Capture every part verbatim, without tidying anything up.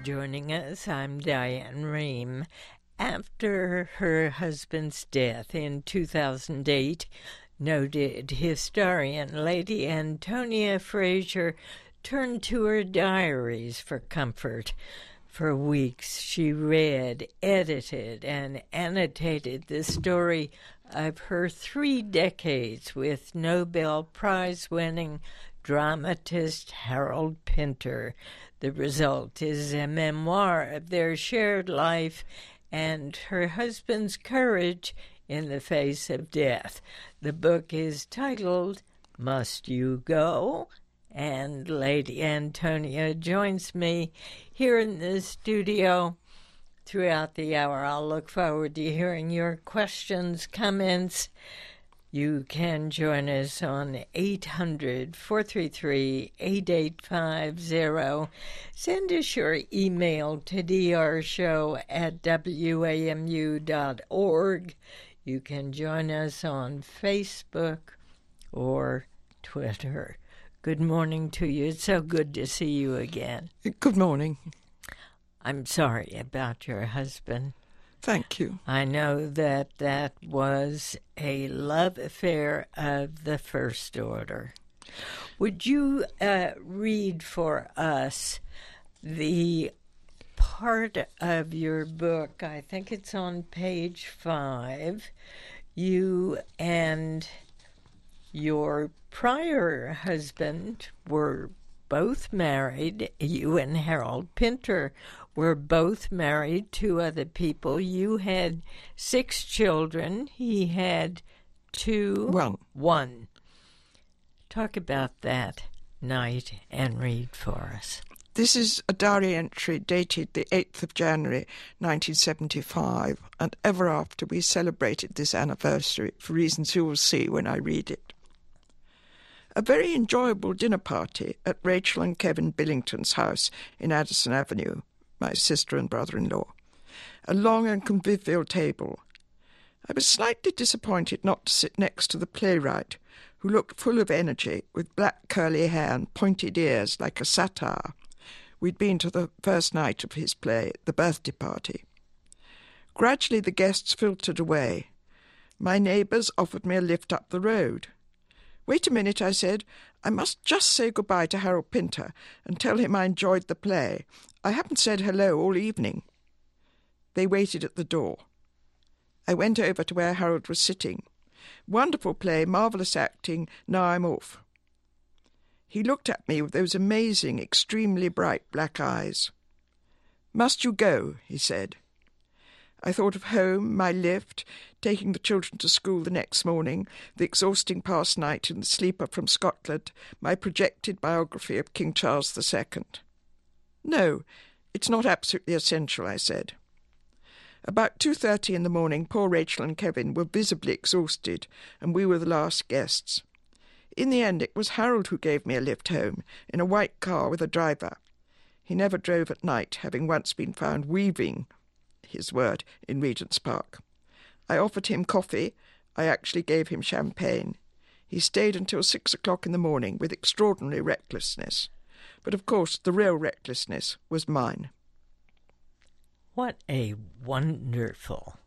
joining us. I'm Diane Rehm. After her husband's death in two thousand eight, noted historian Lady Antonia Fraser turned to her diaries for comfort. For weeks, she read, edited, and annotated the story of her three decades with Nobel Prize-winning dramatist Harold Pinter. The result is a memoir of their shared life and her husband's courage in the face of death. The book is titled Must You Go? And Lady Antonia joins me here in the studio throughout the hour. I'll look forward to hearing your questions, comments. You can join us on eight hundred, four three three, eight eight five zero. Send us your email to d r show at w a m u dot org. You can join us on Facebook or Twitter. Good morning to you. It's so good to see you again. Good morning. I'm sorry about your husband. Thank you. I know that that was a love affair of the first order. Would you uh, read for us the part of your book? I think it's on page five. You and your prior husband were both married. You and Harold Pinter were both married to other people. You had six children. He had two. One. One. Talk about that night and read for us. This is a diary entry dated the eighth of January nineteen seventy-five, and ever after we celebrated this anniversary for reasons you will see when I read it. A very enjoyable dinner party at Rachel and Kevin Billington's house in Addison Avenue, my sister and brother-in-law. A long and convivial table. I was slightly disappointed not to sit next to the playwright, who looked full of energy, with black curly hair and pointed ears like a satyr. We'd been to the first night of his play, The Birthday Party. Gradually the guests filtered away. My neighbours offered me a lift up the road. "Wait a minute," I said. "I must just say goodbye to Harold Pinter and tell him I enjoyed the play. I haven't said hello all evening." They waited at the door. I went over to where Harold was sitting. "Wonderful play, marvellous acting, now I'm off." He looked at me with those amazing, extremely bright black eyes. "Must you go?" he said. I thought of home, my lift, taking the children to school the next morning, the exhausting past night in the sleeper from Scotland, my projected biography of King Charles the Second. "No, it's not absolutely essential," I said. About two thirty in the morning, poor Rachel and Kevin were visibly exhausted, and we were the last guests. In the end, it was Harold who gave me a lift home, in a white car with a driver. He never drove at night, having once been found weaving, his word, in Regent's Park. I offered him coffee. I actually gave him champagne. He stayed until six o'clock in the morning with extraordinary recklessness. But of course the real recklessness was mine. What a wonderful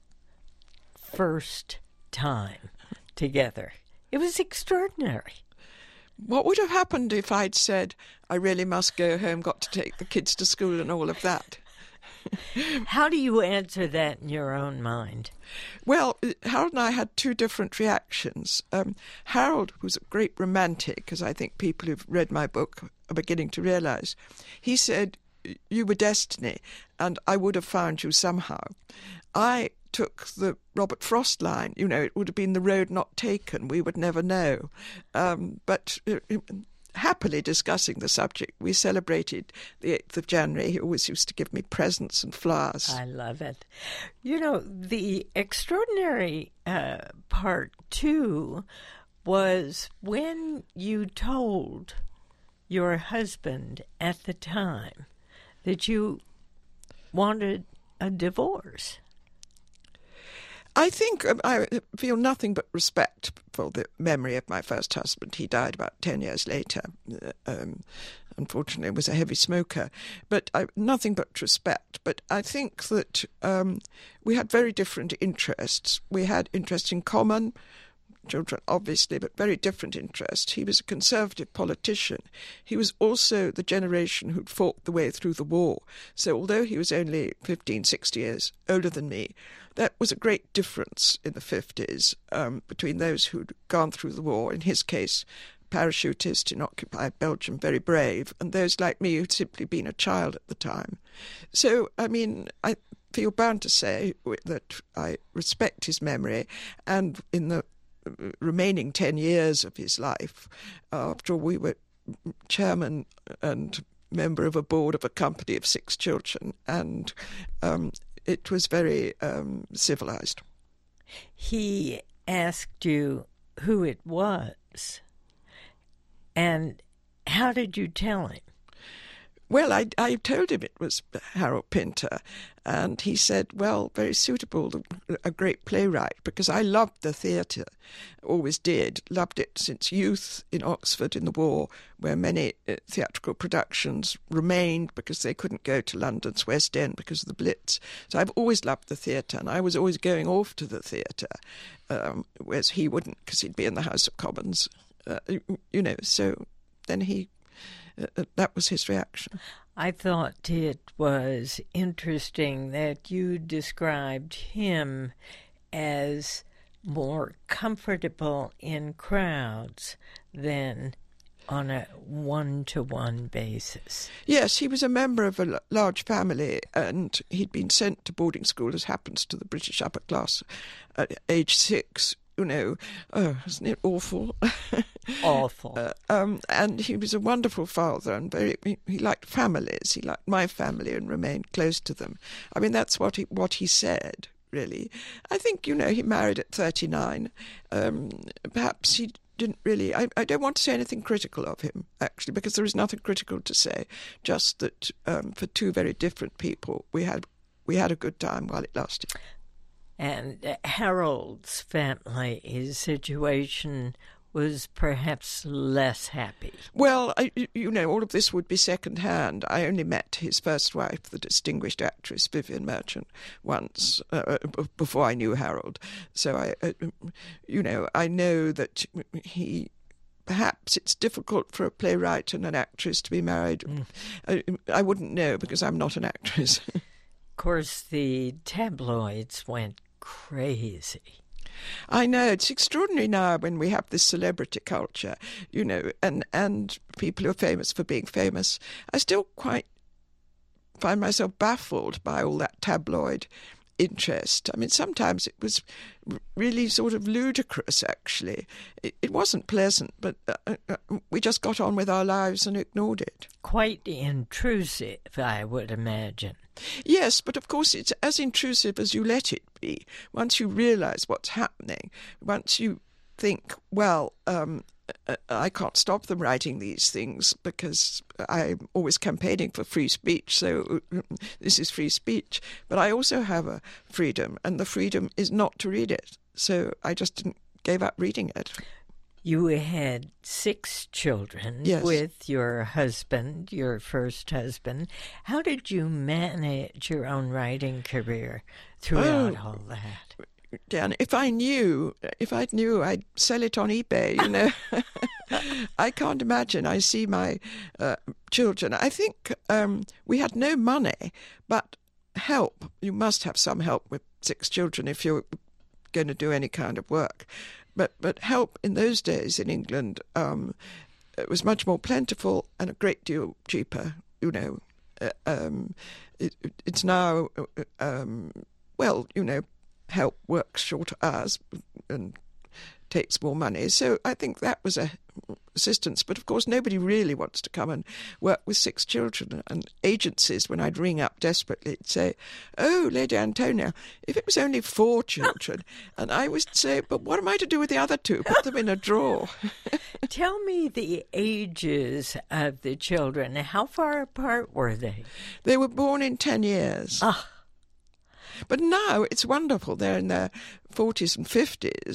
first time together. It was extraordinary. What would have happened if I'd said, "I really must go home, got to take the kids to school," and all of that? How do you answer that in your own mind? Well, Harold and I had two different reactions. Um, Harold was a great romantic, as I think people who've read my book are beginning to realise. He said, "You were destiny, and I would have found you somehow." I took the Robert Frost line. You know, it would have been the road not taken. We would never know. Um, but uh, happily discussing the subject, we celebrated the eighth of January. He always used to give me presents and flowers. I love it. You know, the extraordinary uh, part, too, was when you told your husband at the time that you wanted a divorce. I think um, I feel nothing but respect for the memory of my first husband. He died about ten years later. Um, unfortunately was a heavy smoker, but I, nothing but respect. But I think that um, we had very different interests. We had interests in common, children obviously, but very different interests. He was a conservative politician. He was also the generation who'd fought the way through the war. So although he was only fifteen, sixty years older than me, that was a great difference in the fifties um, between those who'd gone through the war, in his case, parachutist in occupied Belgium, very brave, and those like me who'd simply been a child at the time. So, I mean, I feel bound to say that I respect his memory, and in the remaining ten years of his life, after we were chairman and member of a board of a company of six children, and um, it was very um, civilized. He asked you who it was, and how did you tell him? Well, I, I told him it was Harold Pinter, and he said, well, very suitable, a great playwright, because I loved the theatre, always did, loved it since youth in Oxford in the war, where many uh, theatrical productions remained because they couldn't go to London's West End because of the Blitz. So I've always loved the theatre, and I was always going off to the theatre, um, whereas he wouldn't because he'd be in the House of Commons, uh, you know, so then he... Uh, that was his reaction. I thought it was interesting that you described him as more comfortable in crowds than on a one-to-one basis. Yes, he was a member of a large family, and he'd been sent to boarding school, as happens to the British upper class, at age six. You know, oh, isn't it awful? Awful. uh, um, and he was a wonderful father, and very he, he liked families. He liked my family and remained close to them. I mean, that's what he what he said, really. I think, you know, he married at thirty-nine. Um, perhaps he didn't really... I, I don't want to say anything critical of him, actually, because there is nothing critical to say, just that um, for two very different people, we had we had a good time while it lasted. And Harold's family, his situation was perhaps less happy. Well, I, you know, all of this would be second-hand. I only met his first wife, the distinguished actress Vivian Merchant, once, uh, before I knew Harold. So, I, uh, you know, I know that he... Perhaps it's difficult for a playwright and an actress to be married. Mm. I, I wouldn't know, because I'm not an actress. Of course, the tabloids went crazy. I know, it's extraordinary now when we have this celebrity culture, you know, and, and people who are famous for being famous. I still quite find myself baffled by all that tabloid interest. I mean, sometimes it was really sort of ludicrous, actually. It, it wasn't pleasant, but uh, uh, we just got on with our lives and ignored it. Quite intrusive, I would imagine. Yes, but of course it's as intrusive as you let it be. Once you realise what's happening, once you think, well, um, I can't stop them writing these things because I'm always campaigning for free speech, so this is free speech. But I also have a freedom, and the freedom is not to read it. So I just didn't, gave up reading it. You had six children yes. with your husband, your first husband. How did you manage your own writing career throughout oh, all that? Dan, if I knew, if I knew, I'd sell it on eBay, you know. I can't imagine. I see my uh, children. I think um, we had no money, but help. You must have some help with six children if you're going to do any kind of work. But but help in those days in England, um, it was much more plentiful and a great deal cheaper, you know. Uh, um, it, it's now, um, well, you know, help works shorter hours and takes more money. So I think that was a assistance. But of course, nobody really wants to come and work with six children. And agencies, when I'd ring up desperately, would say, "Oh, Lady Antonia, if it was only four children," and I would say, "But what am I to do with the other two? Put them in a drawer." Tell me the ages of the children. How far apart were they? They were born in ten years. Ah. But now it's wonderful. They're in their forties and fifties.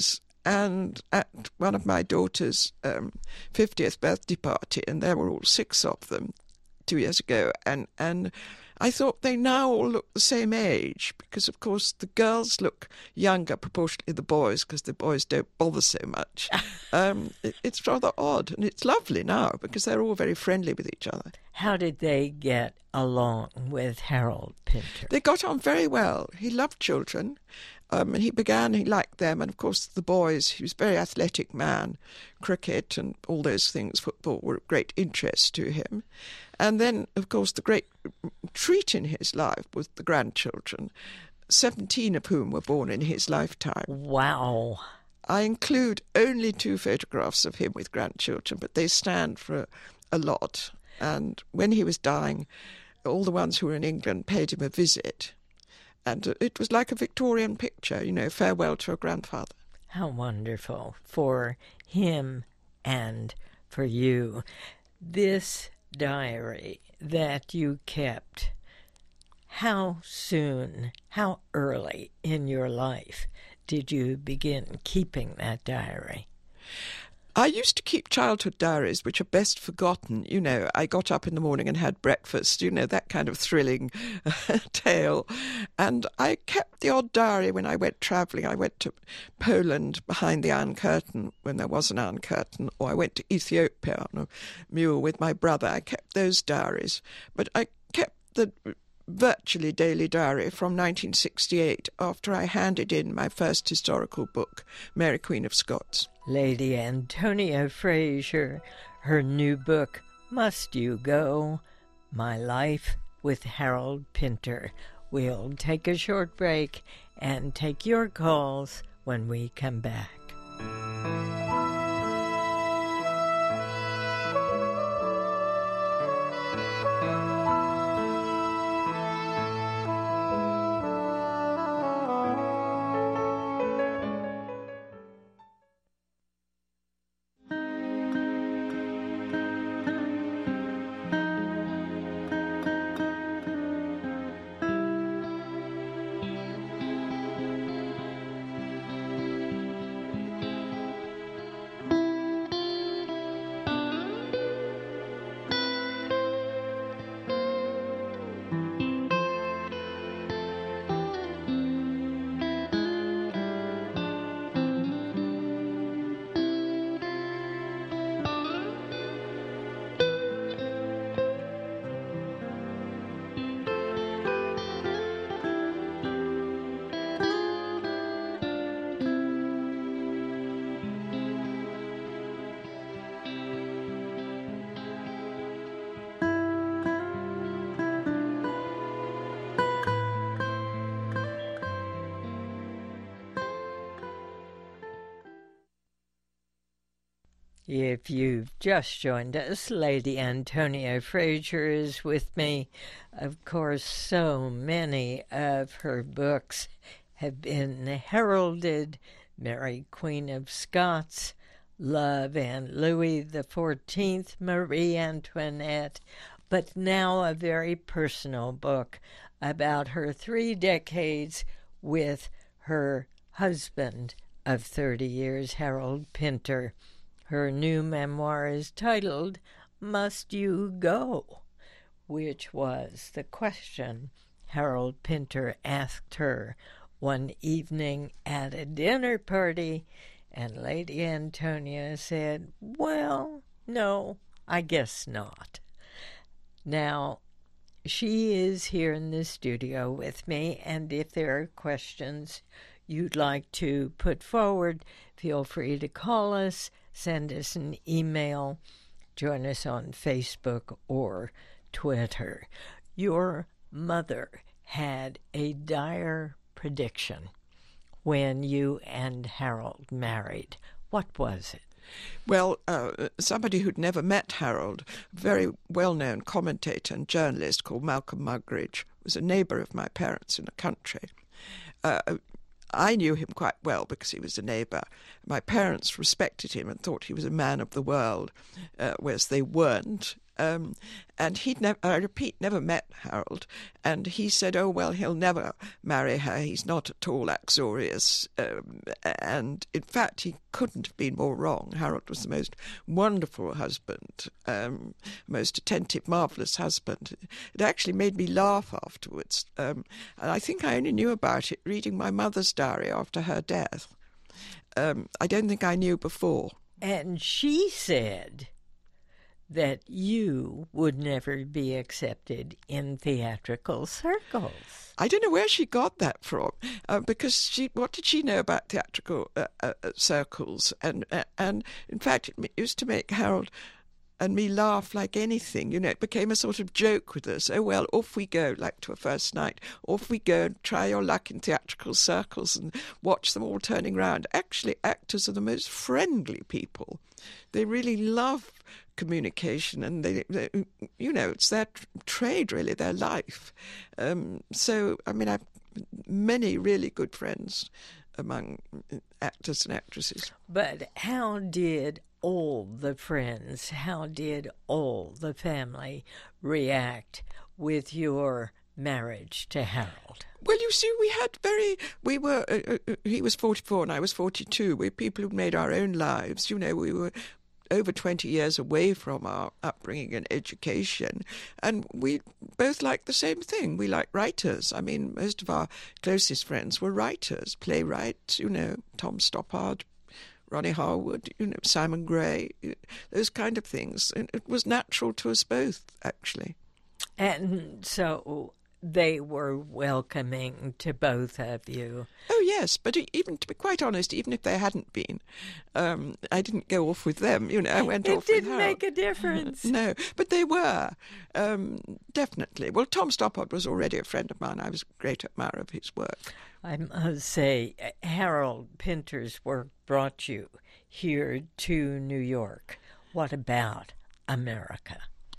and at one of my daughter's um, fiftieth birthday party, and there were all six of them two years ago, and, and I thought they now all look the same age, because, of course, the girls look younger proportionately to the boys, because the boys don't bother so much. um, it, it's rather odd, and it's lovely now, because they're all very friendly with each other. How did they get along with Harold Pinter? They got on very well. He loved children. Um, and he began, he liked them, and of course the boys, he was a very athletic man. Cricket and all those things, football, were of great interest to him. And then, of course, the great treat in his life was the grandchildren, seventeen of whom were born in his lifetime. Wow. I include only two photographs of him with grandchildren, but they stand for a, a lot. And when he was dying, all the ones who were in England paid him a visit. And it was like a Victorian picture, you know, farewell to a grandfather. How wonderful for him and for you. This diary that you kept, how soon, how early in your life did you begin keeping that diary? I used to keep childhood diaries, which are best forgotten. You know, I got up in the morning and had breakfast, you know, that kind of thrilling tale. And I kept the odd diary when I went travelling. I went to Poland behind the Iron Curtain when there was an Iron Curtain, or I went to Ethiopia on a mule with my brother. I kept those diaries. But I kept the virtually daily diary from nineteen sixty-eight, after I handed in my first historical book, Mary Queen of Scots. Lady Antonia Fraser, her new book, Must You Go? My Life with Harold Pinter. We'll take a short break and take your calls when we come back. If you've just joined us, Lady Antonia Fraser is with me. Of course, so many of her books have been heralded: Mary Queen of Scots, Love and Louis the Fourteenth, Marie Antoinette, but now a very personal book about her three decades with her husband of thirty years, Harold Pinter. Her new memoir is titled, Must You Go?, which was the question Harold Pinter asked her one evening at a dinner party, and Lady Antonia said, well, no, I guess not. Now, she is here in the studio with me, and if there are questions you'd like to put forward, feel free to call us, send us an email, join us on Facebook or Twitter. Your mother had a dire prediction when you and Harold married. What was it? Well, uh, somebody who'd never met Harold, a very well-known commentator and journalist called Malcolm Muggeridge, was a neighbour of my parents in the country. Uh, I knew him quite well because he was a neighbour. My parents respected him and thought he was a man of the world, uh, whereas they weren't. Um, and he'd never, I repeat, never met Harold. And he said, oh, well, he'll never marry her. He's not at all uxorious. Um, and in fact, he couldn't have been more wrong. Harold was the most wonderful husband, um, most attentive, marvellous husband. It actually made me laugh afterwards. Um, and I think I only knew about it reading my mother's diary after her death. Um, I don't think I knew before. And she said that you would never be accepted in theatrical circles. I don't know where she got that from, uh, because she, what did she know about theatrical uh, uh, circles? And uh, and in fact, it used to make Harold and me laugh like anything. You know, it became a sort of joke with us. Oh, well, off we go, like to a first night. Off we go and try your luck in theatrical circles and watch them all turning round. Actually, actors are the most friendly people. They really love communication, and they, they you know, it's their trade, really, their life. Um, so, I mean, I've many really good friends among actors and actresses. But how did all the friends, how did all the family react with your marriage to Harold? Well, you see, we had very, we were, uh, uh, he was forty-four and I was forty-two. We were people who'd made our own lives. You know, we were over twenty years away from our upbringing and education. And we both liked the same thing. We liked writers. I mean, most of our closest friends were writers, playwrights, you know, Tom Stoppard, Ronnie Harwood, you know, Simon Gray, those kind of things. And it was natural to us both, actually. And so they were welcoming to both of you. Oh, yes, but even to be quite honest, even if they hadn't been, um, I didn't go off with them. You know, I went it off with Harold. It didn't make a difference. No, but they were, um, definitely. Well, Tom Stoppard was already a friend of mine. I was a great admirer of his work. I must say, Harold Pinter's work brought you here to New York. What about America?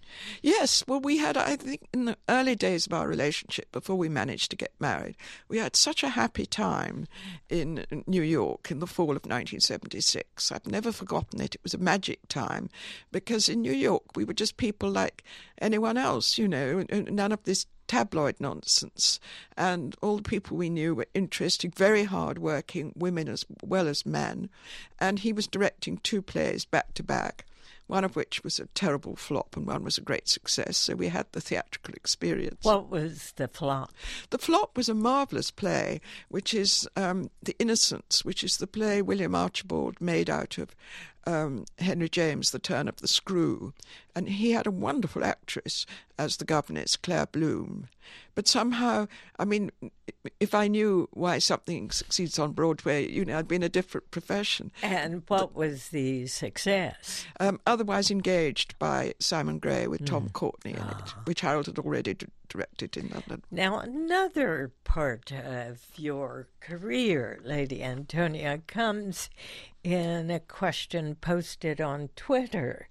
Yes, well, we had, I think, in the early days of our relationship, before we managed to get married, we had such a happy time in New York in the fall of nineteen seventy-six. I've never forgotten it. It was a magic time, because in New York we were just people like anyone else, you know, none of this tabloid nonsense. And all the people we knew were interesting, very hard-working women as well as men. And he was directing two plays back-to-back, one of which was a terrible flop and one was a great success. So we had the theatrical experience. What was the flop? The flop was a marvellous play, which is um, The Innocents, which is the play William Archibald made out of um, Henry James, The Turn of the Screw. And he had a wonderful actress as the governess, Claire Bloom. But somehow, I mean, if I knew why something succeeds on Broadway, you know, I'd be in a different profession. And what was the success? Um, Otherwise Engaged by Simon Gray with mm. Tom Courtenay in ah. it, which Harold had already d- directed in London. Now, another part of your career, Lady Antonia, comes in a question posted on Twitter.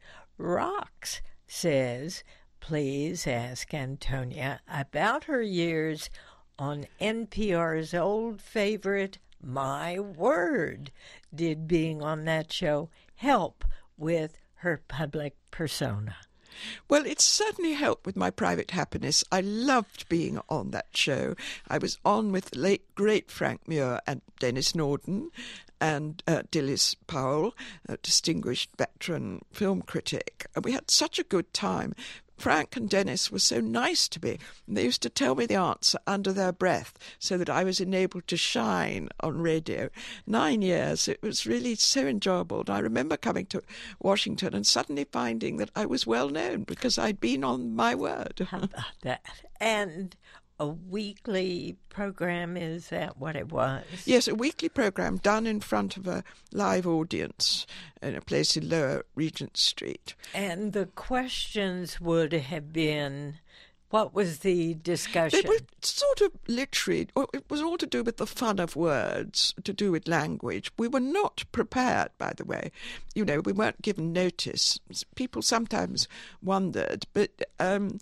Rox says, please ask Antonia about her years on N P R's old favorite, My Word. Did being on that show help with her public persona? Well, it certainly helped with my private happiness. I loved being on that show. I was on with the late, great Frank Muir and Denis Norden and uh, Dilys Powell, a distinguished veteran film critic. And we had such a good time. Frank and Dennis were so nice to me. They used to tell me the answer under their breath so that I was enabled to shine on radio. Nine years, it was really so enjoyable. And I remember coming to Washington and suddenly finding that I was well known because I'd been on My Word. How about that? And a weekly program, is that what it was? Yes, a weekly program done in front of a live audience in a place in Lower Regent Street. And the questions would have been, what was the discussion? They were sort of literary. It was all to do with the fun of words, to do with language. We were not prepared, by the way. You know, we weren't given notice. People sometimes wondered, but um,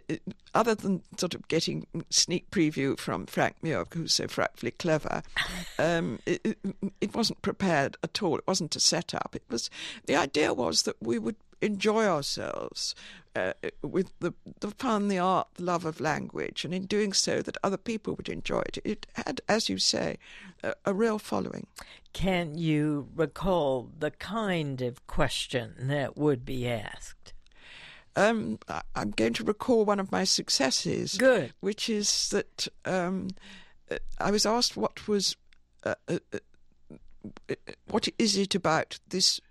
other than sort of getting sneak preview from Frank Muir, who's so frightfully clever, um, it, it, it wasn't prepared at all. It wasn't a setup. It was, the idea was that we would enjoy ourselves uh, with the, the fun, the art, the love of language, and in doing so that other people would enjoy it. It had, as you say, a, a real following. Can you recall the kind of question that would be asked? Um, I'm going to recall one of my successes. Good. Which is that um, I was asked what was, uh, uh, uh, what is it about this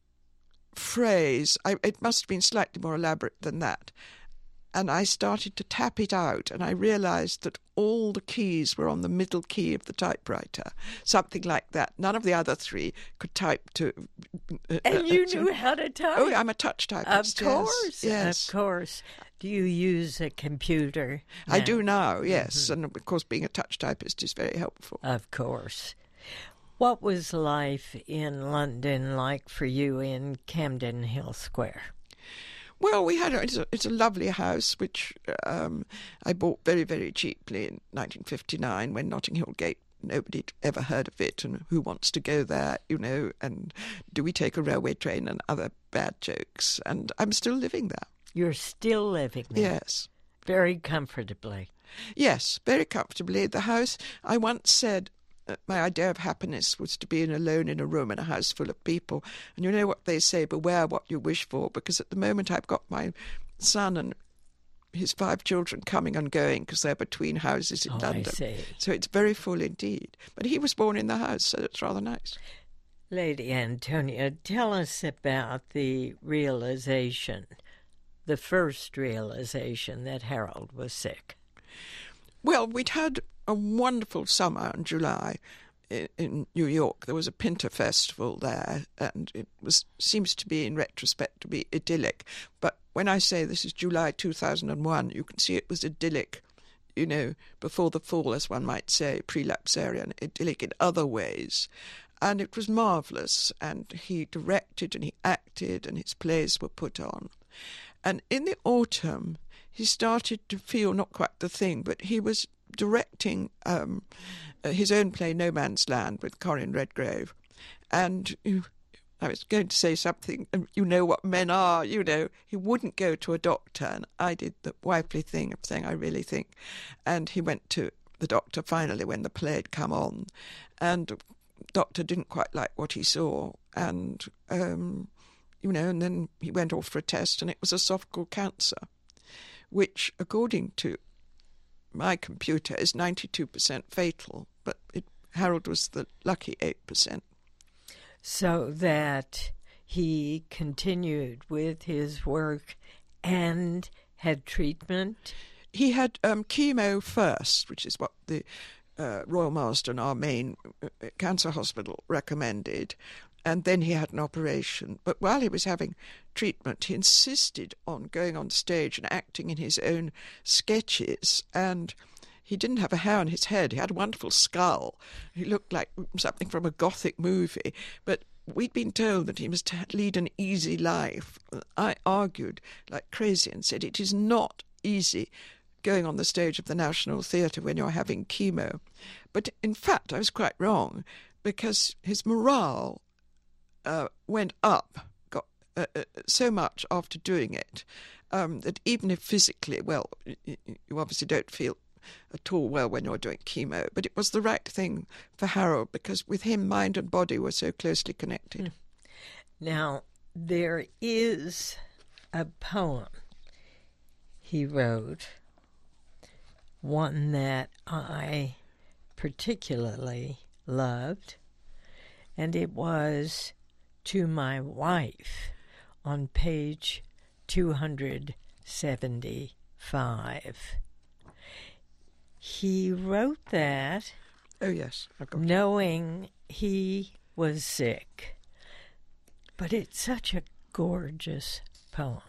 phrase? I, it must have been slightly more elaborate than that. And I started to tap it out, and I realised that all the keys were on the middle key of the typewriter, something like that. None of the other three could type to... Uh, and you uh, knew how to type? Oh, I'm a touch typist. Of course, yes. Of course. Do you use a computer now? I do now, yes. Mm-hmm. And, of course, being a touch typist is very helpful. Of course. What was life in London like for you in Camden Hill Square? Well, we had a, it's, a, it's a lovely house, which um, I bought very, very cheaply in nineteen fifty-nine when Notting Hill Gate, nobody'd ever heard of it, and who wants to go there, you know, and do we take a railway train and other bad jokes. And I'm still living there. You're still living there? Yes. Very comfortably? Yes, very comfortably. The house, I once said, my idea of happiness was to be in alone in a room in a house full of people. And you know what they say, beware what you wish for, because at the moment I've got my son and his five children coming and going because they're between houses in oh, London. I see. So it's very full indeed. But he was born in the house, so it's rather nice. Lady Antonia, tell us about the realization, the first realization that Harold was sick. Well, we'd had a wonderful summer in July in, in New York. There was a Pinter Festival there, and it was seems to be, in retrospect, to be idyllic. But when I say this is July two thousand one, you can see it was idyllic, you know, before the fall, as one might say, prelapsarian, idyllic in other ways. And it was marvellous, and he directed and he acted, and his plays were put on. And in the autumn, he started to feel not quite the thing, but he was directing um, his own play No Man's Land with Corinne Redgrave. And you, I was going to say something, and you know what men are, you know, he wouldn't go to a doctor, and I did the wifely thing of saying, I really think. And he went to the doctor finally when the play had come on, and the doctor didn't quite like what he saw, and, um, you know, and then he went off for a test, and it was esophageal cancer, which, according to my computer, is ninety-two percent fatal, but it, Harold was the lucky eight percent. So that he continued with his work and had treatment? He had um, chemo first, which is what the uh, Royal Marsden, our main uh, cancer hospital, recommended, and then he had an operation. But while he was having treatment, he insisted on going on stage and acting in his own sketches, and he didn't have a hair on his head. He had a wonderful skull. He looked like something from a Gothic movie, but we'd been told that he must lead an easy life. I argued like crazy and said, it is not easy going on the stage of the National Theatre when you're having chemo. But in fact, I was quite wrong, because his morale uh, went up got, uh, uh, so much after doing it um, that even if physically, well, you obviously don't feel at all well when you're doing chemo, but it was the right thing for Harold, because with him, mind and body were so closely connected. Now, there is a poem he wrote, one that I particularly loved, and it was To My Wife on page two hundred seventy-five. He wrote that oh yes, I've got knowing he was sick, but it's such a gorgeous poem.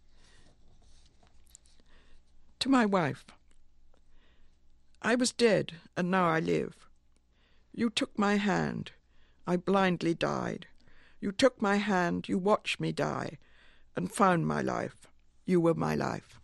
To my wife. I was dead, and now I live. You took my hand. I blindly died. You took my hand, you watched me die, and found my life. You were my life.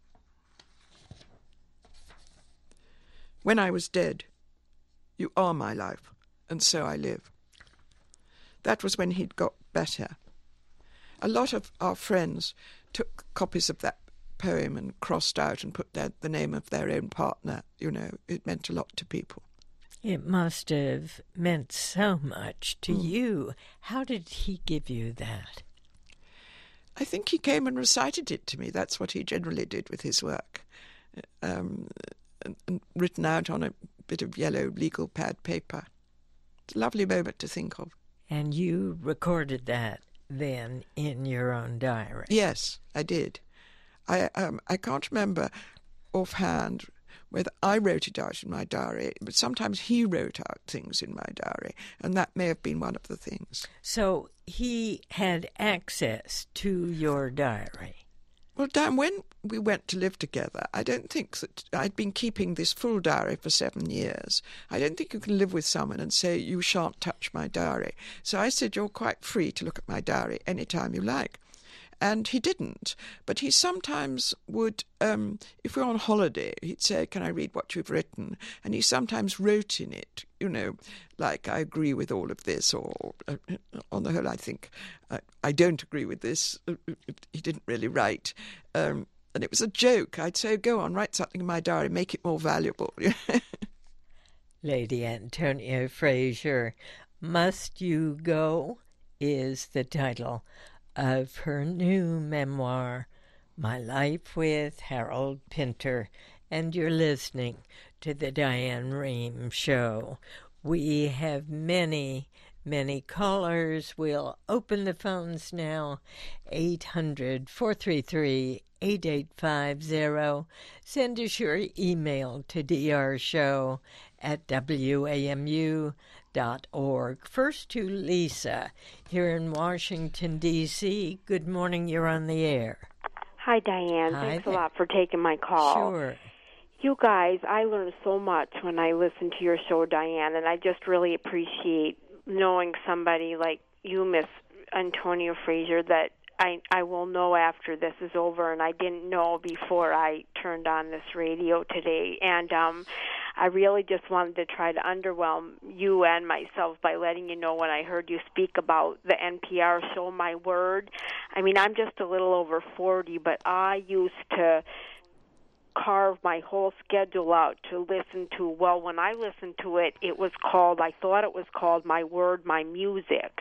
When I was dead, you are my life, and so I live. That was when he'd got better. A lot of our friends took copies of that poem and crossed out and put down the name of their own partner. You know, it meant a lot to people. It must have meant so much to Mm. you. How did he give you that? I think he came and recited it to me. That's what he generally did with his work. Um, and, and written out on a bit of yellow legal pad paper. It's a lovely moment to think of. And you recorded that then in your own diary? Yes, I did. I um, I can't remember offhand whether I wrote it out in my diary, but sometimes he wrote out things in my diary, and that may have been one of the things. So he had access to your diary? Well, Dan, when we went to live together, I don't think that I'd been keeping this full diary for seven years. I don't think you can live with someone and say, you shan't touch my diary. So I said, you're quite free to look at my diary any time you like. And he didn't. But he sometimes would, um, if we were on holiday, he'd say, can I read what you've written? And he sometimes wrote in it, you know, like, I agree with all of this, or uh, on the whole, I think uh, I don't agree with this. He didn't really write. Um, and it was a joke. I'd say, go on, write something in my diary, make it more valuable. Lady Antonia Fraser, Must You Go is the title of her new memoir, My Life with Harold Pinter, and you're listening to the Diane Rehm Show. We have many, many callers. We'll open the phones now, eight hundred, four three three, eight eight five zero. Send us your email to drshow at w a m u dot org. First to Lisa here in Washington, D C Good morning, you're on the air. Hi, Diane. Hi Thanks there. a lot for taking my call. Sure. You guys, I learn so much when I listen to your show, Diane, and I just really appreciate knowing somebody like you, Miss Antonia Fraser, that I, I will know after this is over, and I didn't know before I turned on this radio today. And um, I really just wanted to try to underwhelm you and myself by letting you know when I heard you speak about the N P R show, My Word. I mean, I'm just a little over forty, but I used to carve my whole schedule out to listen to, well, when I listened to it, it was called, I thought it was called My Word, My Music.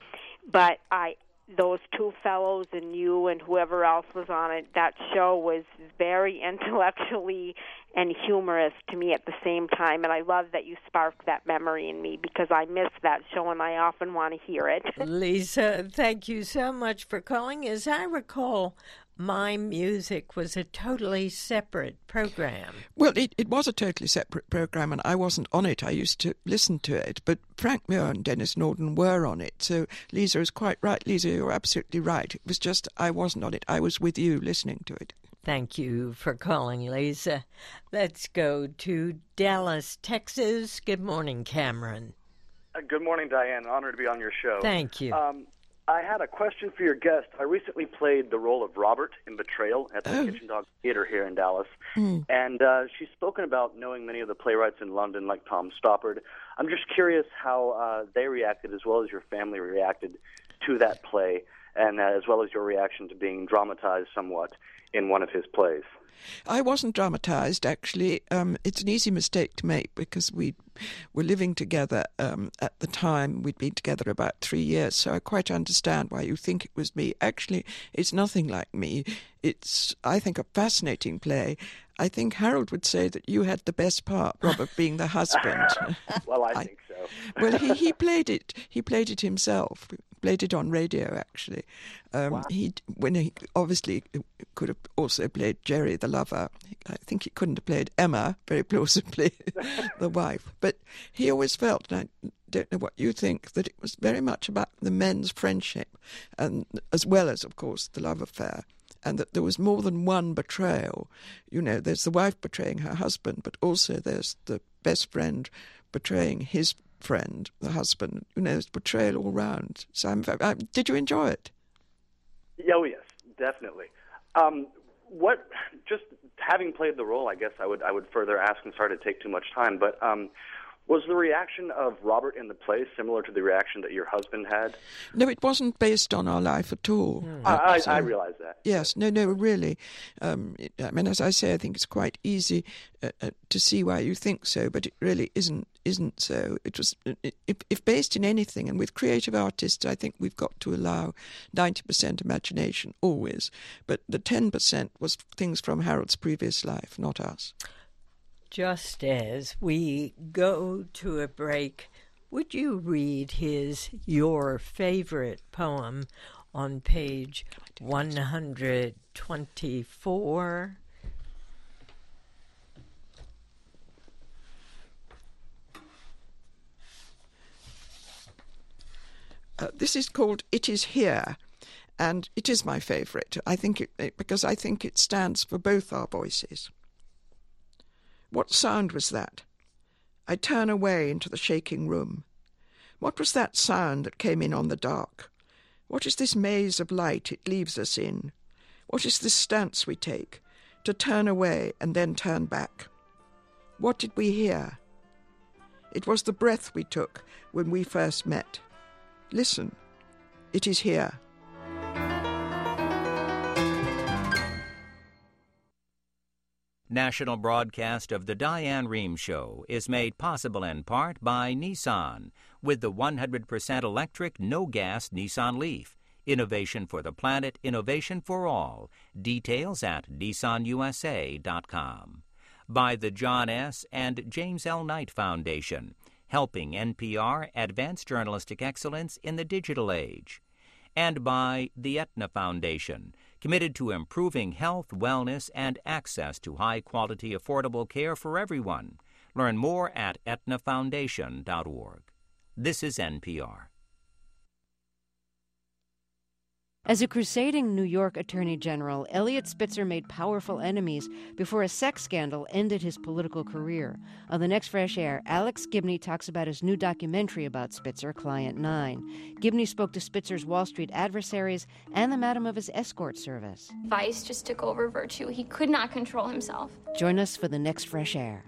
But I, those two fellows and you and whoever else was on it, that show was very intellectually and humorous to me at the same time, and I love that you sparked that memory in me because I miss that show and I often want to hear it. Lisa, thank you so much for calling. As I recall, My Music was a totally separate program. Well, it, it was a totally separate program, and I wasn't on it. I used to listen to it, but Frank Muir and Dennis Norden were on it. So Lisa is quite right. Lisa, you're absolutely right. It was just I wasn't on it. I was with you listening to it. Thank you for calling, Lisa. Let's go to Dallas, Texas. Good morning, Cameron. Uh, good morning, Diane. Honored to be on your show. Thank you. Um, I had a question for your guest. I recently played the role of Robert in Betrayal at the Oh. Kitchen Dog Theater here in Dallas. Mm. And uh, she's spoken about knowing many of the playwrights in London, like Tom Stoppard. I'm just curious how uh, they reacted, as well as your family reacted to that play, and uh, as well as your reaction to being dramatized somewhat in one of his plays. I wasn't dramatized, actually. Um, it's an easy mistake to make because we were living together um, at the time. We'd been together about three years, so I quite understand why you think it was me. Actually, it's nothing like me. It's, I think, a fascinating play. I think Harold would say that you had the best part, Robert being the husband. Well, I, I- think so. Well, he, he played it. He played it himself. Played it on radio, actually. Um, Wow. He when he obviously could have also played Jerry the lover. I think he couldn't have played Emma, very plausibly, the wife. But he always felt, and I don't know what you think, that it was very much about the men's friendship, and as well as, of course, the love affair. And that there was more than one betrayal. You know, there's the wife betraying her husband, but also there's the best friend betraying his friend, the husband. You know, there's betrayal all round. So, I'm, I, did you enjoy it? Oh, yes, definitely. Um, what, just having played the role, I guess I would I would further ask and sorry to take too much time, but um, was the reaction of Robert in the play similar to the reaction that your husband had? No, it wasn't based on our life at all. I, I, So- I realize that. Yes, no, no, really. Um, it, I mean, as I say, I think it's quite easy uh, uh, to see why you think so, but it really isn't. Isn't so. It was if, if based in anything, and with creative artists, I think we've got to allow ninety percent imagination always, but the ten percent was things from Harold's previous life, not us. Just as we go to a break, would you read his your favorite poem on page one hundred twenty-four? Uh, this is called It Is Here, and it is my favourite. I think it, it because I think it stands for both our voices. What sound was that? I turn away into the shaking room. What was that sound that came in on the dark? What is this maze of light it leaves us in? What is this stance we take, to turn away and then turn back? What did we hear? It was the breath we took when we first met. Listen, it is here. National broadcast of the Diane Rehm Show is made possible in part by Nissan with the one hundred percent electric, no-gas Nissan Leaf. Innovation for the planet, innovation for all. Details at nissan u s a dot com. By the John S. and James L. Knight Foundation, helping N P R advance journalistic excellence in the digital age. And by the Aetna Foundation, committed to improving health, wellness, and access to high-quality, affordable care for everyone. Learn more at aetna foundation dot org. This is N P R. As a crusading New York Attorney General, Eliot Spitzer made powerful enemies before a sex scandal ended his political career. On the next Fresh Air, Alex Gibney talks about his new documentary about Spitzer, Client Nine. Gibney spoke to Spitzer's Wall Street adversaries and the madam of his escort service. Vice just took over virtue. He could not control himself. Join us for the next Fresh Air.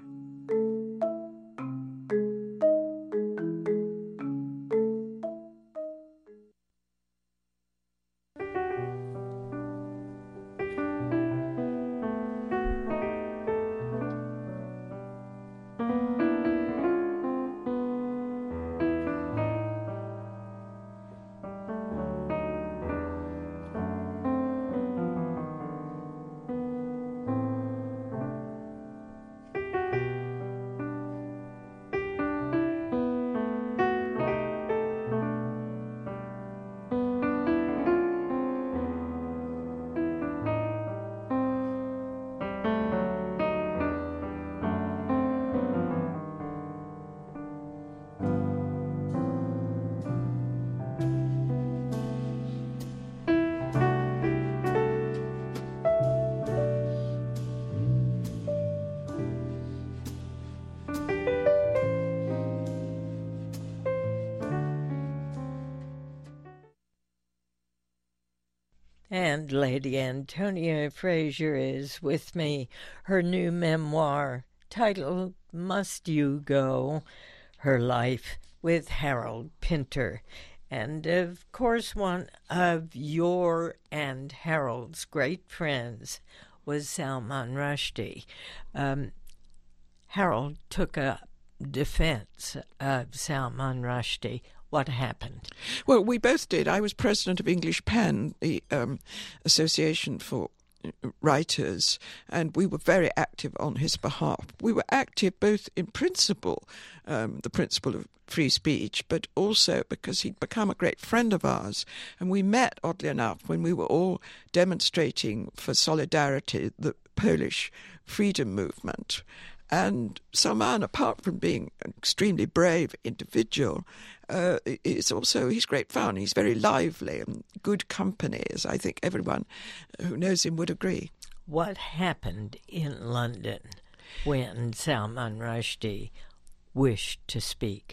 And Lady Antonia Fraser is with me. Her new memoir, titled Must You Go? Her Life with Harold Pinter. And, of course, one of your and Harold's great friends was Salman Rushdie. Um, Harold took up defense of Salman Rushdie. What happened? Well, we both did. I was president of English Pen, the um, Association for Writers, and we were very active on his behalf. We were active both in principle, um, the principle of free speech, but also because he'd become a great friend of ours. And we met, oddly enough, when we were all demonstrating for solidarity, the Polish freedom movement. And Salman, apart from being an extremely brave individual, uh, is also, he's great fun. He's very lively and good company, as I think everyone who knows him would agree. What happened in London when Salman Rushdie wished to speak?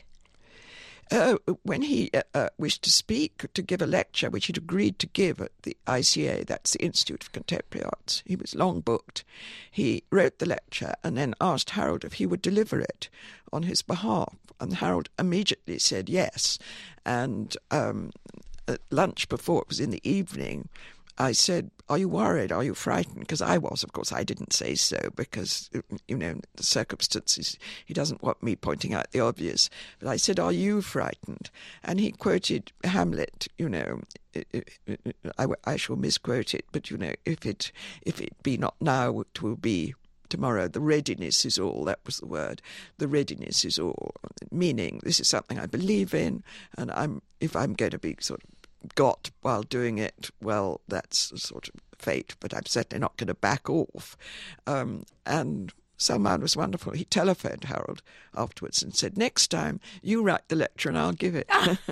Uh, when he uh, uh, wished to speak, to give a lecture, which he'd agreed to give at the I C A, that's the Institute of Contemporary Arts. He was long booked. He wrote the lecture and then asked Harold if he would deliver it on his behalf. And Harold immediately said yes. And um, at lunch before, it was in the evening, I said, are you worried? Are you frightened? Because I was, of course. I didn't say so because, you know, the circumstances, he doesn't want me pointing out the obvious. But I said, are you frightened? And he quoted Hamlet, you know, I, I shall misquote it, but, you know, if it, if it be not now, it will be tomorrow. The readiness is all. That was the word. The readiness is all. Meaning, this is something I believe in, and I'm if I'm going to be sort of got while doing it, well, that's a sort of fate, but I'm certainly not going to back off. Um, and Salman was wonderful. He telephoned Harold afterwards and said, next time you write the lecture and I'll give it.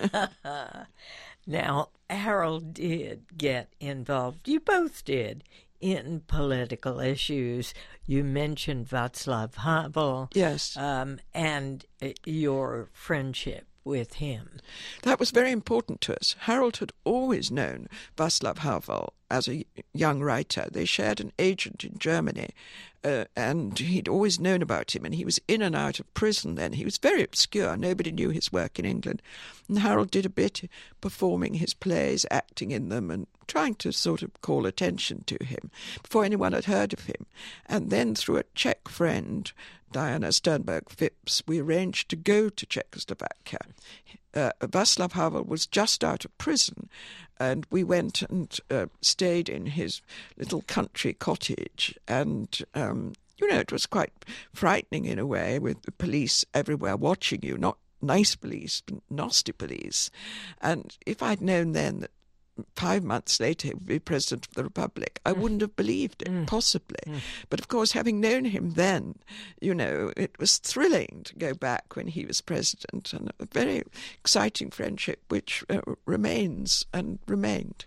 Now, Harold did get involved. You both did in political issues. You mentioned Václav Havel. Yes. Um, and uh, your friendship with him. That was very important to us. Harold had always known Václav Havel as a young writer. They shared an agent in Germany, uh, and he'd always known about him, and he was in and out of prison then. He was very obscure. Nobody knew his work in England. And Harold did a bit performing his plays, acting in them, and trying to sort of call attention to him before anyone had heard of him. And then through a Czech friend, Diana Sternberg Phipps, we arranged to go to Czechoslovakia. Uh, Václav Havel was just out of prison, and we went and uh, stayed in his little country cottage. And, um, you know, it was quite frightening in a way, with the police everywhere watching you, not nice police, but nasty police. And if I'd known then that five months later he would be President of the Republic, I mm. wouldn't have believed it, mm. possibly. Mm. But of course, having known him then, you know, it was thrilling to go back when he was President, and a very exciting friendship which uh, remains and remained.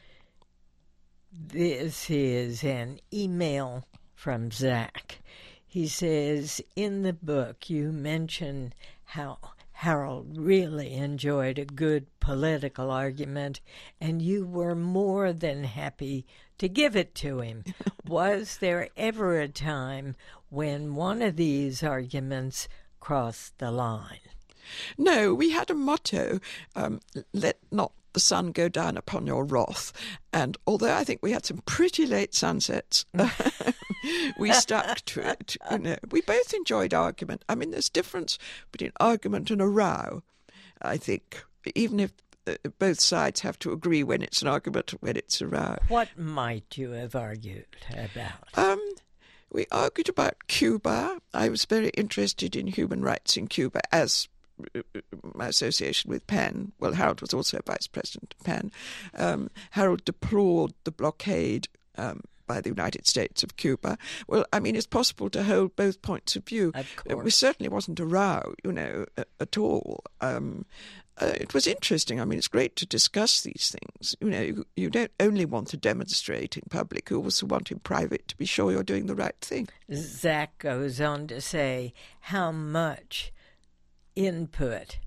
This is an email from Zach. He says, in the book you mention how Harold really enjoyed a good political argument, and you were more than happy to give it to him. Was there ever a time when one of these arguments crossed the line? No, we had a motto, um, let not the sun go down upon your wrath. And although I think we had some pretty late sunsets, we stuck to it. You know, we both enjoyed argument. I mean, there's difference between argument and a row, I think, even if uh, both sides have to agree when it's an argument and when it's a row. What might you have argued about? Um, we argued about Cuba. I was very interested in human rights in Cuba, as my association with Penn. Well, Harold was also vice president of Penn. Um, Harold deplored the blockade um, by the United States of Cuba. Well, I mean, it's possible to hold both points of view. Of course. It certainly wasn't a row, you know, at all. Um, uh, it was interesting. I mean, it's great to discuss these things. You know, you, you don't only want to demonstrate in public, you also want in private to be sure you're doing the right thing. Zach goes on to say, how much input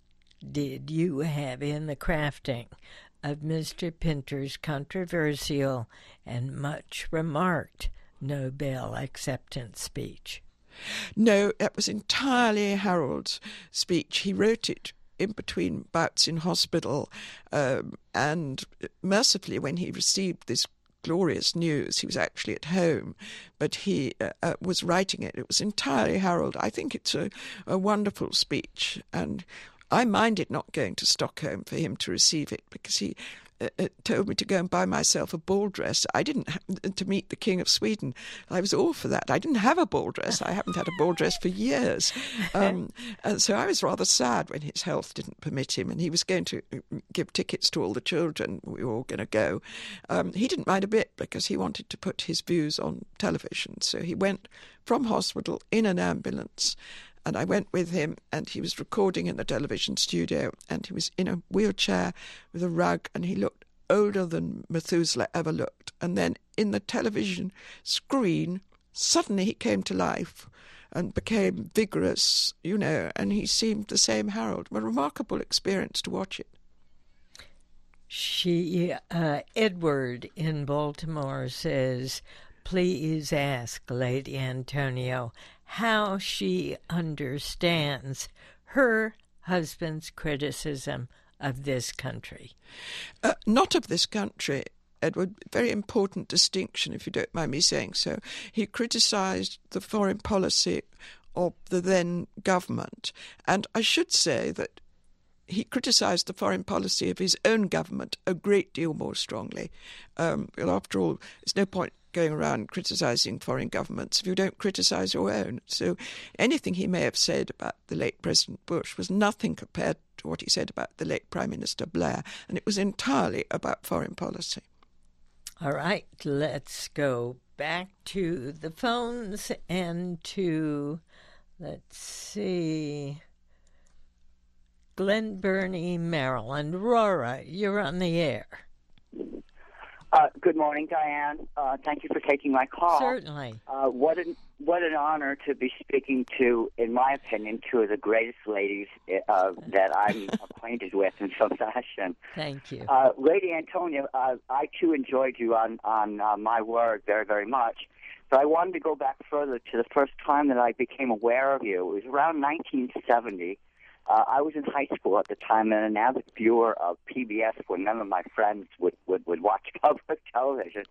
did you have in the crafting of Mister Pinter's controversial and much remarked Nobel acceptance speech? No, that was entirely Harold's speech. He wrote it in between bouts in hospital, um, and mercifully when he received this glorious news, he was actually at home, but he uh, uh, was writing it. It was entirely Harold. I think it's a, a wonderful speech, and I minded not going to Stockholm for him to receive it, because he uh, told me to go and buy myself a ball dress. I didn't have to meet the King of Sweden. I was all for that. I didn't have a ball dress. I haven't had a ball dress for years. Um, and so I was rather sad when his health didn't permit him, and he was going to give tickets to all the children. We were all going to go. Um, he didn't mind a bit, because he wanted to put his views on television. So he went from hospital in an ambulance, and I went with him, and he was recording in the television studio, and he was in a wheelchair with a rug, and he looked older than Methuselah ever looked. And then in the television screen, suddenly he came to life and became vigorous, you know, and he seemed the same Harold. A remarkable experience to watch it. She, uh, Edward in Baltimore says, please ask Lady Antonio how she understands her husband's criticism of this country. Uh, not of this country. Edward, very important distinction, if you don't mind me saying so. He criticised the foreign policy of the then government, and I should say that he criticised the foreign policy of his own government a great deal more strongly. Um, well, after all, there's no point going around criticising foreign governments if you don't criticise your own. So anything he may have said about the late President Bush was nothing compared to what he said about the late Prime Minister Blair, and it was entirely about foreign policy. All right, let's go back to the phones and to, let's see, Glen Burnie, Maryland. Rora, you're on the air. Uh, good morning, Diane. Uh, thank you for taking my call. Certainly. Uh, what an what an honor to be speaking to, in my opinion, two of the greatest ladies uh, that I'm acquainted with in some fashion. Thank you. Uh, Lady Antonia, uh, I too enjoyed you on, on uh, My Word very, very much. But I wanted to go back further to the first time that I became aware of you. It was around nineteen seventy. Uh, I was in high school at the time and an avid viewer of P B S when none of my friends would, would, would watch public television.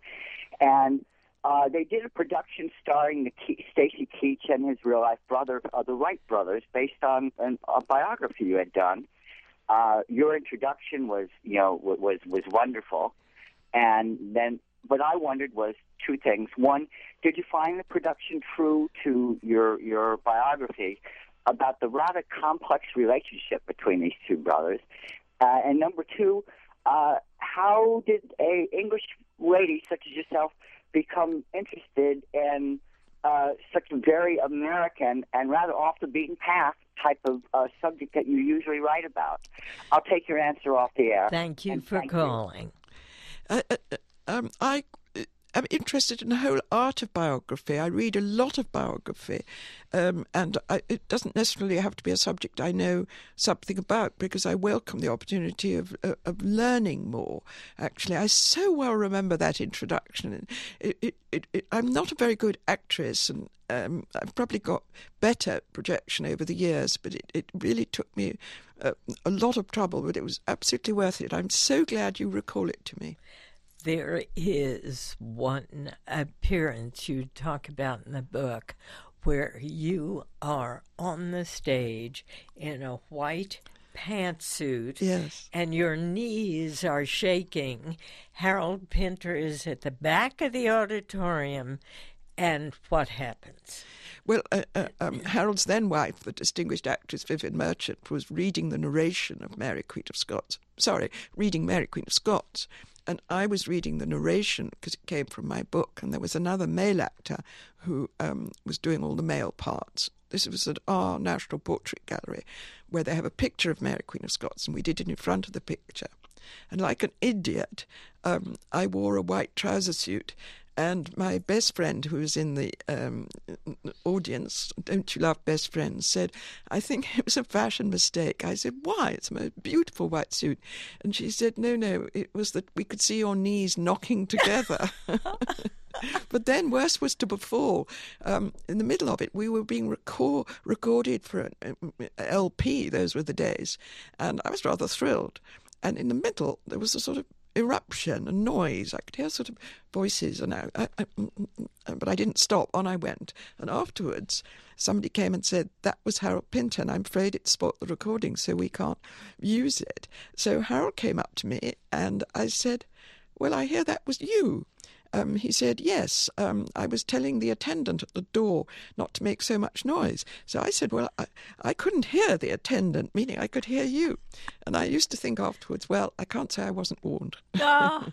And uh, they did a production starring the Ke- Stacy Keach and his real-life brother, uh, the Wright brothers, based on an, a biography you had done. Uh, your introduction was, you know, was was wonderful. And then what I wondered was two things. One, did you find the production true to your your biography about the rather complex relationship between these two brothers? Uh, and number two, uh, how did a English lady such as yourself become interested in uh, such a very American and rather off the beaten path type of uh, subject that you usually write about? I'll take your answer off the air. Thank you and for thank calling. Uh, uh, um, I am interested in the whole art of biography. I read a lot of biography, um, and I, it doesn't necessarily have to be a subject I know something about, because I welcome the opportunity of uh, of learning more. Actually, I so well remember that introduction. It, it, it, it, I'm not a very good actress, and um, I've probably got better projection over the years, but it, it really took me uh, a lot of trouble, but it was absolutely worth it. I'm so glad you recall it to me. There is one appearance you talk about in the book where you are on the stage in a white pantsuit, yes, and your knees are shaking. Harold Pinter is at the back of the auditorium, and what happens? Well, uh, uh, um, Harold's then wife, the distinguished actress Vivian Merchant, was reading the narration of Mary Queen of Scots. Sorry, reading Mary Queen of Scots. And I was reading the narration because it came from my book, and there was another male actor who um, was doing all the male parts. This was at our National Portrait Gallery, where they have a picture of Mary Queen of Scots, and we did it in front of the picture. And like an idiot, um, I wore a white trouser suit, and my best friend, who was in the um, audience, Don't You Love Best Friends, said, I think it was a fashion mistake. I said, why? It's a beautiful white suit. And she said, no, no, it was that we could see your knees knocking together. But then worse was to befall. Um, in the middle of it, we were being record, recorded for an L P, those were the days, and I was rather thrilled. And in the middle, there was a sort of eruption and noise. I could hear sort of voices, and I, I, I, but I didn't stop. On I went. And afterwards, somebody came and said, that was Harold Pinter, and I'm afraid it spoilt the recording, so we can't use it. So Harold came up to me, and I said, well, I hear that was you. Um, he said, yes, um, I was telling the attendant at the door not to make so much noise. So I said, well, I, I couldn't hear the attendant, meaning I could hear you. And I used to think afterwards, well, I can't say I wasn't warned. Ah,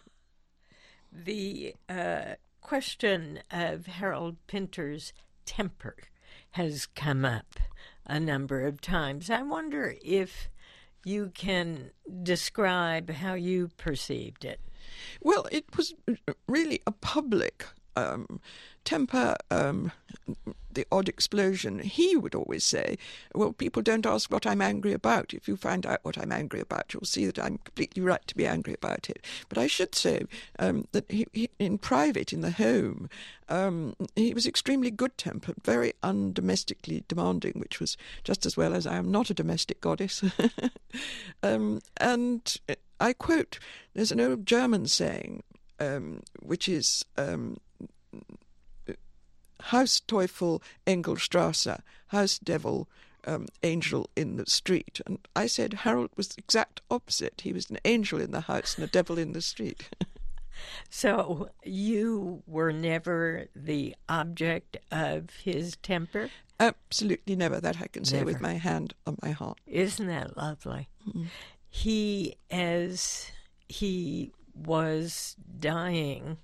the uh, question of Harold Pinter's temper has come up a number of times. I wonder if you can describe how you perceived it. Well, it was really a public um, temper, um, the odd explosion. He would always say, well, people don't ask what I'm angry about. If you find out what I'm angry about, you'll see that I'm completely right to be angry about it. But I should say um, that he, he, in private, in the home, um, he was extremely good-tempered, very undomestically demanding, which was just as well as I am not a domestic goddess. um, and I quote, there's an old German saying, um, which is um, Haus Teufel Engelstrasse, House Devil, um, Angel in the Street. And I said Harold was the exact opposite. He was an angel in the house and a devil in the street. So you were never the object of his temper? Absolutely never. That I can say Never. with my hand on my heart. Isn't that lovely? Mm-hmm. He, as he was dying,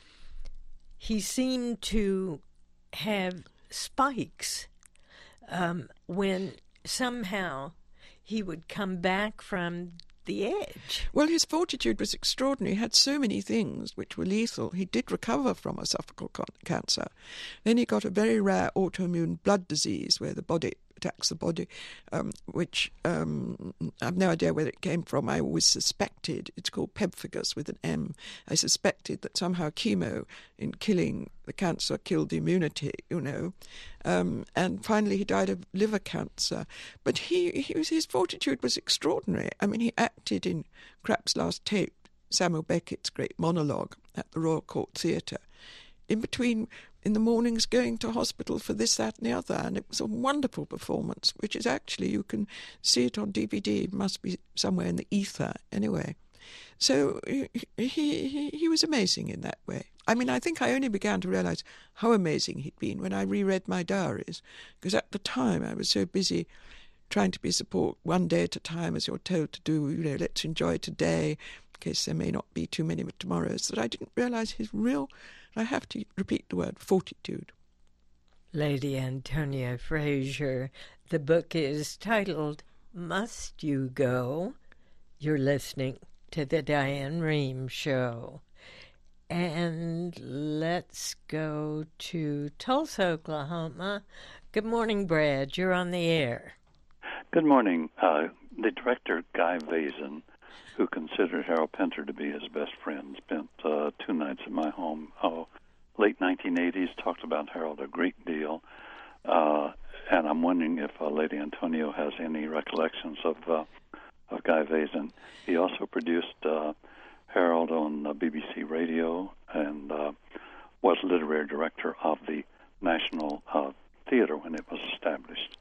he seemed to have spikes um, when somehow he would come back from the edge. Well, his fortitude was extraordinary. He had so many things which were lethal. He did recover from esophageal con- cancer. Then he got a very rare autoimmune blood disease where the body attacks the body, um, which um, I have no idea where it came from. I always suspected, it's called pemphigus with an M, I suspected that somehow chemo in killing the cancer killed the immunity, you know. Um, and finally he died of liver cancer. But he, he was, his fortitude was extraordinary. I mean, he acted in Krapp's last tape, Samuel Beckett's great monologue at the Royal Court Theatre, in between, in the mornings, going to hospital for this, that and the other. And it was a wonderful performance, which is actually, you can see it on D V D. It must be somewhere in the ether anyway. So he, he, he was amazing in that way. I mean, I think I only began to realise how amazing he'd been when I reread my diaries, because at the time I was so busy trying to be support one day at a time, as you're told to do, you know, let's enjoy today, in case there may not be too many tomorrows, that I didn't realise his real, I have to repeat the word, fortitude. Lady Antonia Fraser, the book is titled Must You Go? You're listening to The Diane Rehm Show. And let's go to Tulsa, Oklahoma. Good morning, Brad. You're on the air. Good morning. Uh, the director, Guy Vazen, who considered Harold Pinter to be his best friend, spent uh, two nights at my home. Oh, late nineteen eighties, talked about Harold a great deal. Uh, and I'm wondering if uh, Lady Antonio has any recollections of uh, of Guy Vazen. He also produced uh, Harold on uh, B B C Radio and uh, was literary director of the National uh, Theatre when it was established.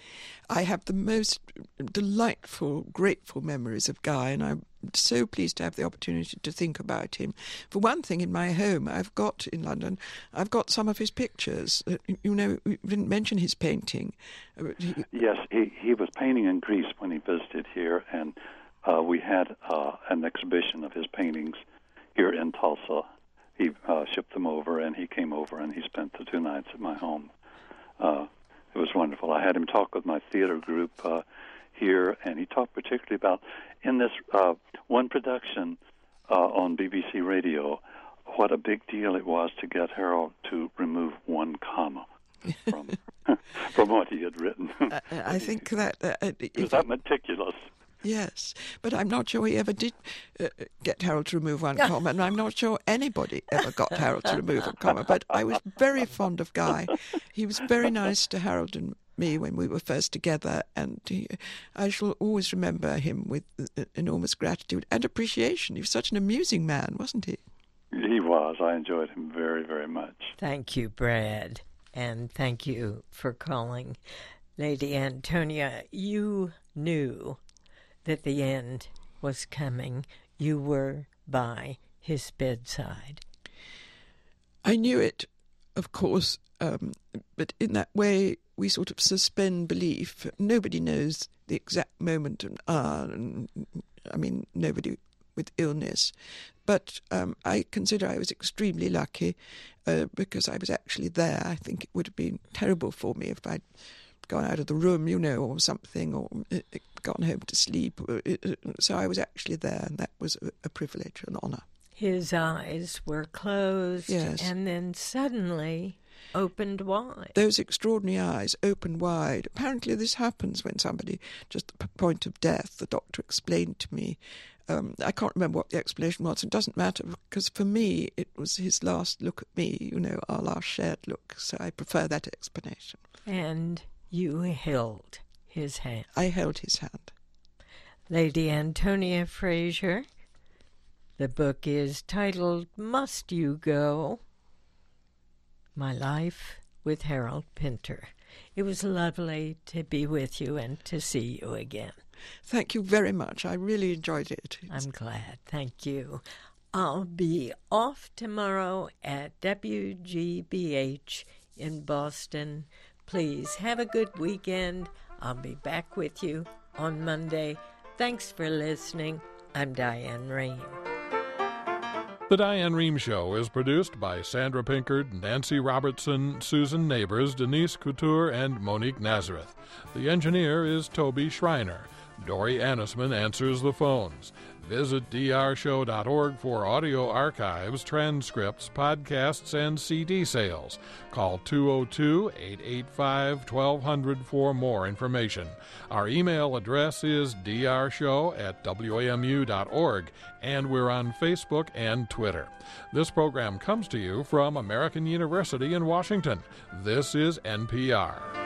I have the most delightful, grateful memories of Guy, and I'm so pleased to have the opportunity to think about him. For one thing, in my home, I've got, in London, I've got some of his pictures. You know, we didn't mention his painting. He, yes, he, he was painting in Greece when he visited here, and uh, we had uh, an exhibition of his paintings here in Tulsa. He uh, shipped them over, and he came over, and he spent the two nights at my home. Uh, It was wonderful. I had him talk with my theater group uh, here, and he talked particularly about, in this uh, one production uh, on B B C Radio, what a big deal it was to get Harold to remove one comma from from what he had written. I, I think that... Uh, it was that meticulous. Yes, but I'm not sure he ever did uh, get Harold to remove one comma, and I'm not sure anybody ever got Harold to remove a comma, but I was very fond of Guy. He was very nice to Harold and me when we were first together, and he, I shall always remember him with uh, enormous gratitude and appreciation. He was such an amusing man, wasn't he? He was. I enjoyed him very, very much. Thank you, Brad, and thank you for calling. Lady Antonia, you knew that the end was coming. You were by his bedside. I knew it, of course, um, but in that way we sort of suspend belief. Nobody knows the exact moment and hour, and I mean, nobody with illness. But um, I consider I was extremely lucky uh, because I was actually there. I think it would have been terrible for me if I'd gone out of the room, you know, or something, or gone home to sleep. So I was actually there, and that was a privilege, an honour. His eyes were closed, yes, and then suddenly opened wide. Those extraordinary eyes opened wide. Apparently this happens when somebody, just at the point of death, the doctor explained to me. Um, I can't remember what the explanation was. It doesn't matter, because for me it was his last look at me, you know, our last shared look. So I prefer that explanation. And you held his hand. I held his hand. Lady Antonia Fraser, The book is titled Must You Go? My Life with Harold Pinter. It was lovely to be with you and to see you again. Thank you very much. I really enjoyed it. I'm glad. Thank you. I'll be off tomorrow at W G B H in Boston. Please have a good weekend. I'll be back with you on Monday. Thanks for listening. I'm Diane Rehm. The Diane Rehm Show is produced by Sandra Pinkard, Nancy Robertson, Susan Neighbors, Denise Couture, and Monique Nazareth. The engineer is Toby Schreiner. Dory Annisman answers the phones. Visit d r show dot org for audio archives, transcripts, podcasts, and C D sales. Call two oh two, eight eight five, twelve hundred for more information. Our email address is d r show at w a m u dot org, and we're on Facebook and Twitter. This program comes to you from American University in Washington. This is N P R.